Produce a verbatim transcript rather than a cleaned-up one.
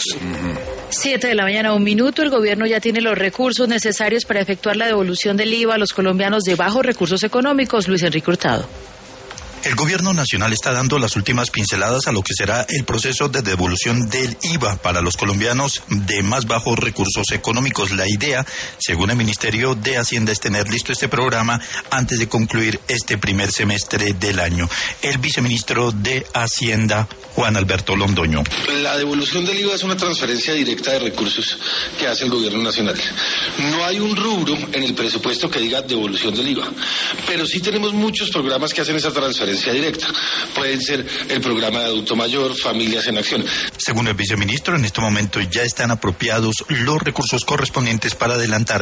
Siete de la mañana, un minuto. El gobierno ya tiene los recursos necesarios para efectuar la devolución del I V A a los colombianos de bajos recursos económicos. Luis Enrique Hurtado. El gobierno nacional está dando las últimas pinceladas a lo que será el proceso de devolución del I V A para los colombianos de más bajos recursos económicos. La idea, según el Ministerio de Hacienda, es tener listo este programa antes de concluir este primer semestre del año. El viceministro de Hacienda, Juan Alberto Londoño. La devolución del I V A es una transferencia directa de recursos que hace el gobierno nacional. No hay un rubro en el presupuesto que diga devolución del I V A, pero sí tenemos muchos programas que hacen esa transferencia directa. Pueden ser el programa de adulto mayor, Familias en Acción. Según el viceministro, en este momento ya están apropiados los recursos correspondientes para adelantar